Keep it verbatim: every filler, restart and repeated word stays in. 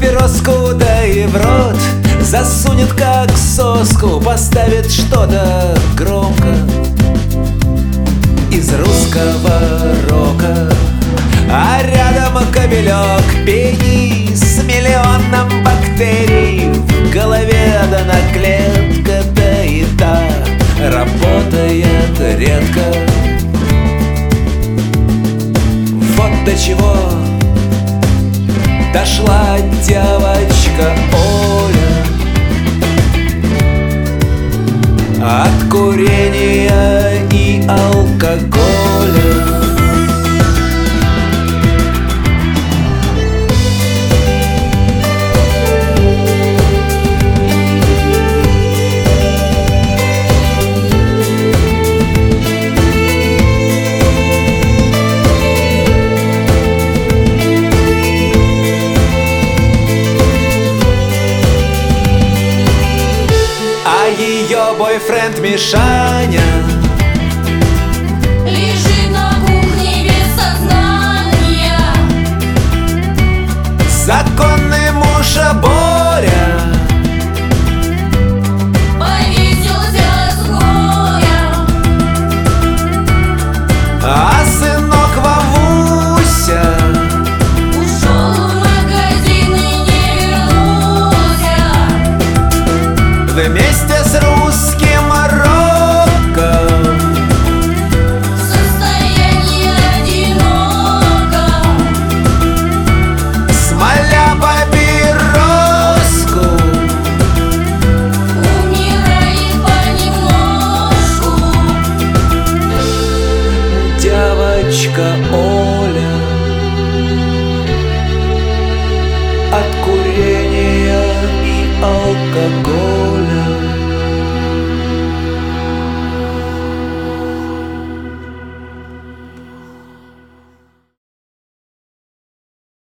папироску, да и в рот засунет как соску, поставит что-то громко из русского рока. А рядом кобелек пени с миллионом бактерий в голове, да на клетка-то и та работает редко. Вот до чего дошла девочка Оля от курения и алкоголя. Ее бойфренд Мишаня лежит на кухне без сознания. законный муж Боря повесился с горя, а сынок Вовуся ушел в магазин и не вернулся. вместе с русским роком В состоянии одиноком, смоля папироску, умирает понемножку. девочка Оля.